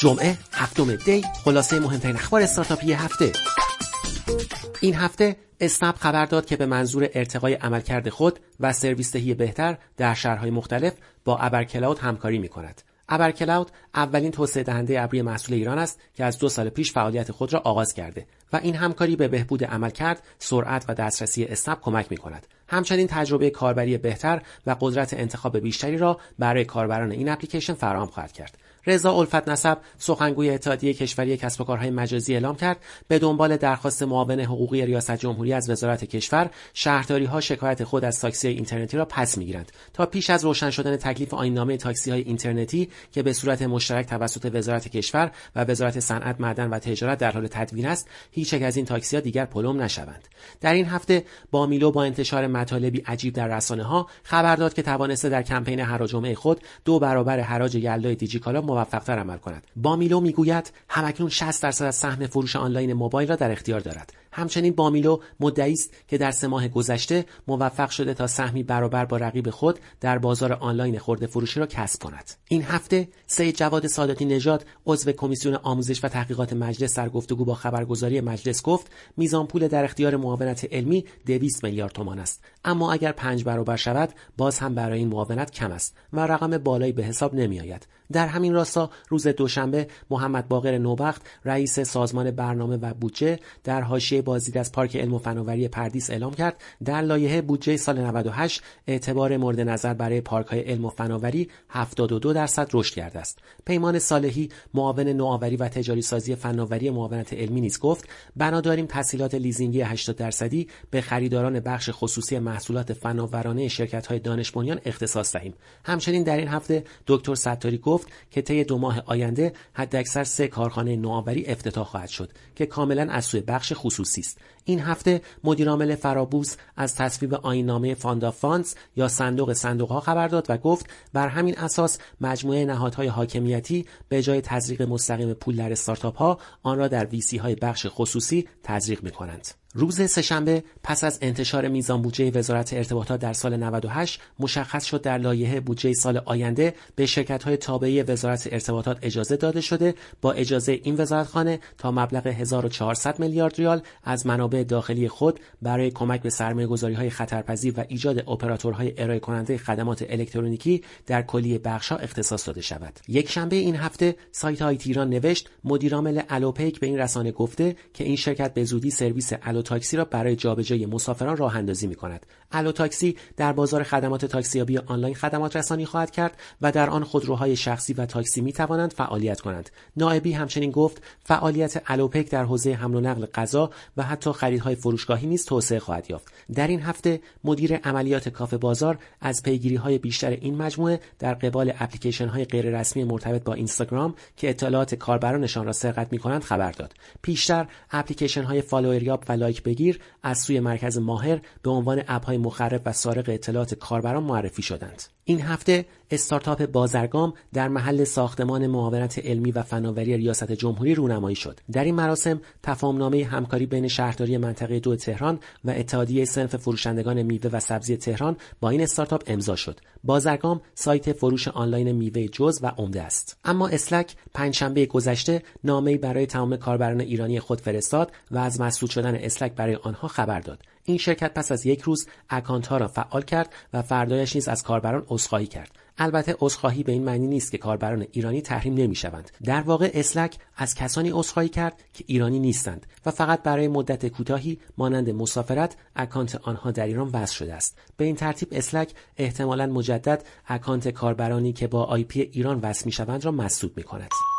جمعه 7 دی، خلاصه مهمترین اخبار استارتاپی هفته. این هفته اسنپ خبر داد که به منظور ارتقای عملکرد خود و سرویس دهی بهتر در شهرهای مختلف با ابرکلاود همکاری می‌کند. ابرکلاود اولین توسعه دهنده ابری محصول ایران است که از 2 سال پیش فعالیت خود را آغاز کرده و این همکاری به بهبود عملکرد، سرعت و دسترسی اسنپ کمک می‌کند. همچنین تجربه کاربری بهتر و قدرت انتخاب بیشتری را برای کاربران این اپلیکیشن فراهم خواهد کرد. رضا الفت نسب، سخنگوی اتحادیه کشوری کسب و کارهای مجازی، اعلام کرد به دنبال درخواست معاون حقوقی ریاست جمهوری از وزارت کشور، شهرداری‌ها شکایت خود از تاکسی‌های اینترنتی را پس می‌گیرند تا پیش از روشن شدن تکلیف آیین‌نامه تاکسی‌های اینترنتی که به صورت مشترک توسط وزارت کشور و وزارت صنعت، معدن و تجارت در حال تدوین است، هیچ یک از این تاکسی‌ها دیگر پلم نشوند. در این هفته بامیلو با انتشار مطالبی عجیب در رسانه‌ها خبر داد که توانسته در کمپین حراج جمعه خود 2 برابر حراج یلدای دیجیکالا موفق‌تر عمل کند. بامیلو میگوید همکنون 60% از سهم فروش آنلاین موبایل را در اختیار دارد. همچنین بامیلو مدعی است که در 3 ماه گذشته موفق شده تا سهمی برابر با رقیب خود در بازار آنلاین خرده فروشی را کسب کند. این هفته سید جواد ساداتی نژاد، عضو کمیسیون آموزش و تحقیقات مجلس، در گفتگو با خبرگزاری مجلس گفت میزان پول در اختیار معاونت علمی 200 میلیارد تومان است، اما اگر 5 برابر شود باز هم برای این معاونت کم است و رقم بالایی به حساب نمی آید. در همین راستا روز دوشنبه محمد باقر نوبخت، رئیس سازمان برنامه و بودجه، در حاشیه بازدید از پارک علم و فناوری پردیس اعلام کرد در لایحه بودجه سال 98 اعتبار مورد نظر برای پارک‌های علم و فناوری 72% رشد کرده است. پیمان صالحی، معاون نوآوری و تجاری سازی فناوری معاونت علمی نیز گفت بنا داریم تسهیلات لیزینگی 80% به خریداران بخش خصوصی محصولات فناورانه شرکت‌های دانش بنیان اختصاص دهیم. همچنین در این هفته دکتر ستاری گفت که طی 2 ماه آینده حداکثر 3 کارخانه نوآوری افتتاح خواهد شد که کاملا از سوی بخش خصوصی است. این هفته مدیرعامل فرابورس از تصویب آیین‌نامه فاند آف فاندز یا صندوق‌ها خبر داد و گفت بر همین اساس مجموعه نهادهای حاکمیتی به جای تزریق مستقیم پول در استارتاپ‌ها آن را در ویسی‌های بخش خصوصی تزریق می‌کنند. روز سه‌شنبه پس از انتشار میزان بودجه وزارت ارتباطات در سال 98 مشخص شد در لایحه بودجه سال آینده به شرکت‌های تابعه وزارت ارتباطات اجازه داده شده با اجازه این وزارتخانه تا مبلغ 1400 میلیارد ریال از منابع داخلی خود برای کمک به سرمایه‌گذاری‌های خطرپذیر و ایجاد اپراتورهای ارائه کننده خدمات الکترونیکی در کلیه بخش‌ها اختصاص داده شود. یک شنبه این هفته سایت آیتی ایران نوشت مدیرعامل الوپیک به این رسانه گفته که این شرکت به زودی سرویس تاکسی را برای جابجایی مسافران راه اندازی می‌کند. الو تاکسی در بازار خدمات تاکسیابی آنلاین خدمات رسانی خواهد کرد و در آن خودروهای شخصی و تاکسی می‌توانند فعالیت کنند. نائبی همچنین گفت فعالیت الوپک در حوزه حمل و نقل غذا و حتی خریدهای فروشگاهی نیز توسعه خواهد یافت. در این هفته مدیر عملیات کافه بازار از پیگیری‌های بیشتر این مجموعه در قبال اپلیکیشن‌های غیررسمی مرتبط با اینستاگرام که اطلاعات کاربرانشان را سرقت می‌کنند خبر داد. پیشتر اپلیکیشن‌های فالووریاب و لایک بگیر از سوی مرکز ماهر به عنوان اپ‌های مخرب و سارق اطلاعات کاربران معرفی شدند. این هفته استارتاپ بازرگان در محل ساختمان معاونت علمی و فناوری ریاست جمهوری رونمایی شد. در این مراسم تفاهمنامه همکاری بین شهرداری منطقه 2 تهران و اتحادیه صنف فروشندگان میوه و سبزی تهران با این استارتاپ امضا شد. بازرگان سایت فروش آنلاین میوه جز و عمده است. اما اسلک پنجشنبه گذشته نامه‌ای برای تمام کاربران ایرانی خود فرستاد و از مسدود شدن اسلک برای آنها خبر داد. این شرکت پس از 1 روز اکانت‌ها را فعال کرد و فردایش نیز از کاربران عذرخواهی کرد. البته عذرخواهی به این معنی نیست که کاربران ایرانی تحریم نمی‌شوند. در واقع اسلک از کسانی عذرخواهی کرد که ایرانی نیستند و فقط برای مدت کوتاهی مانند مسافرت اکانت آنها در ایران وصل شده است. به این ترتیب اسلک احتمالاً مجدد اکانت کاربرانی که با آی پی ایران وصل می‌شوند را مسدود می‌کند.